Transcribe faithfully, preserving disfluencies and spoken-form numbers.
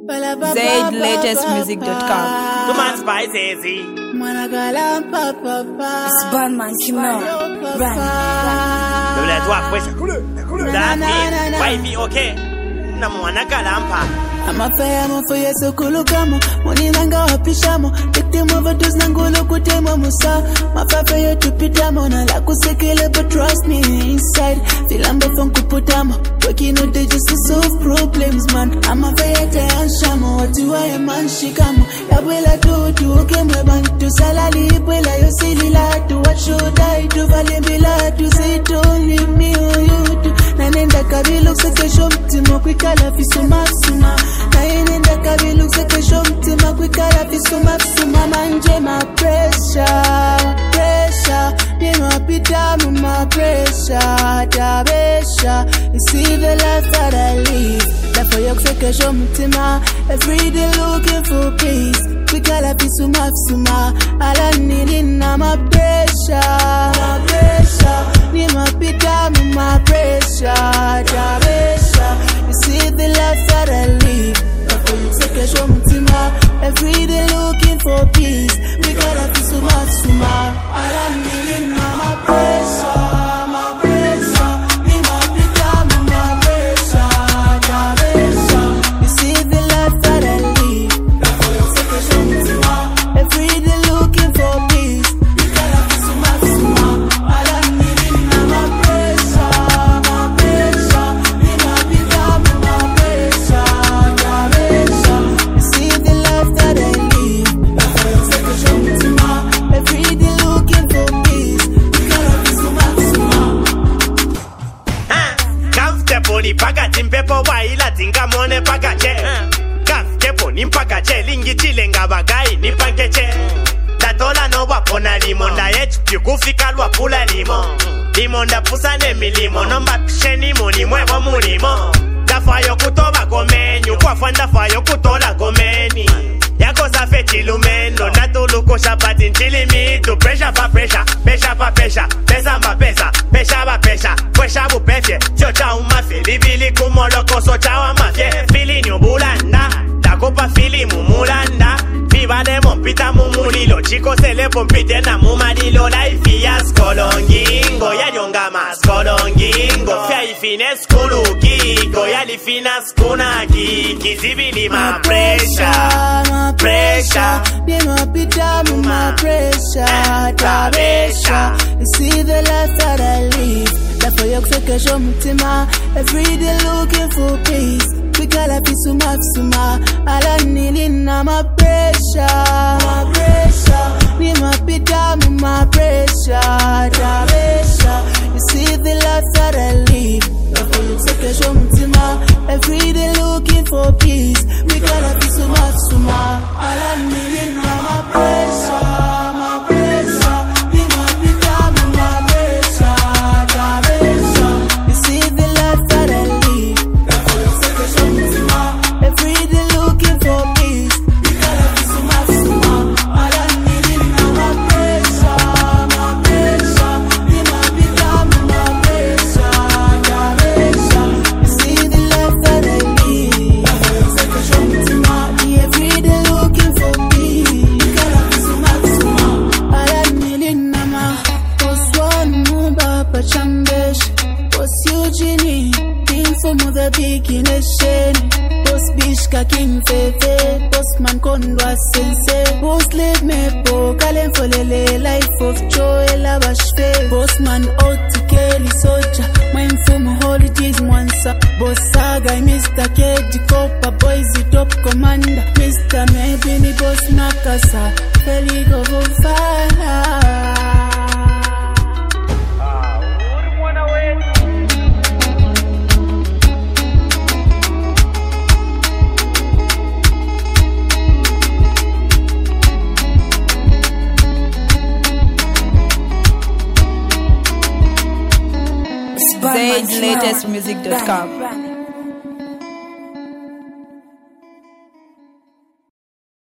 Zaid latest music dot com. Two man spice easy. It's Bandman Kimel. Run. Dole tu akwesha. That's it. Wifey okay. Na mwana kalampa. Amafaya mafaya sokulukamo Moninanga wapishamo Victim overdose nangulu kutemo musa Mafafa yotu pitamo Na la kusekele but trust me inside Filamba fonku putamo Working all day just to solve problems man Amafaya tayanshamo Watu wae man shikamo Yabwela tutu ukemwe bantu Salali ibwela yosili latu What should I do valimbila tu Say it only me or you do Nanenda kabilu sekesho mtimo Kwikala fisuma suma Na inenda kabilu sekesho mtima Kwikala fisuma fisuma Manje ma pressure Pressure Nino pita mama pressure Tabesha You see the life that I live Therefore yok sekesho mtima Everyday looking for peace Kwikala fisuma fisuma Ala nini na ma pressure Ma pressure Nino pita mama pressure Tabesha You see the life that I live Sekesho mtima Every day looking for peace We gotta be so much suma Ala nini na ma pressure Ma pressure Ni ma pita ma pressure Tabesha You see the life that I live Sekesho mtima Every day looking for peace We gotta be so much suma Ala nini na ma pressure Ma pressure Ni ma pita ma pressure Tabesha You see the life that I live Every day looking for peace We gotta be so much Comfortable ni pakati mpepo waila tinga mone pakache Comfortable ni mpakache lingi chilenga bagai ni pankeche Tatola no wapona limo Nda yetu pikufika lwa pula limo Limo nda pusane milimo Nomba pisheni muni mwevo mulimo Dafayo kutoba gomenyu Kwa fanda fayo kutola gomeni Yako safe chilumeno Natuluko shapati nchilimitu Pressure pa pressure, pressure pa pressure Pesa mba pesa, pesha ba pesha Kwesha bupefye, sio cha umafye Libili kumoloko so cha wamafye Fili nyubulanda, takupa fili mumulanda Viva demo pita mumulilo Chiko selepo mpite na mumalilo Life ya skolongingo Ya nyongama skolongingo Fya ifine skulu kiko Ya lifina skuna kiki Zibili ma pressure Pressure, Nino pita mama pressure Tabesha You see the life that I live Therefore yok sekesho mtima Every day looking for peace Kwikala fisuma fisuma Ala nini na ma pressure Ma pressure Nino pita mama pressure Tabesha You see the life that I live Therefore yok sekesho mtima Every day looking for peace Kwikala fisuma fisuma Ala nini na ma pressure Ma pressure Nino pita mama pressure Tabesha You see the life that I live Every day looking for peace We gotta be so much suma Ala nini na ma pressure Ma pressure Nino pita mama pressure Tabesha You see the life that I live Every day looking for peace We gotta be so much suma Ala nini na ma Boss one mumba pa chambesh Boss Eugenie King for mother big in a shade Boss Bishka King Fefe Boss man kondwa sense Boss lead me po Kalen folele life of joy Labashfe Boss man out Kelly Soja Mine from holidays Mwansa Boss Saga Mister Keji Kopa Boys the top commander Mister Maybe ni Boss Nakasa Feli go fire Zaid latest music dot com.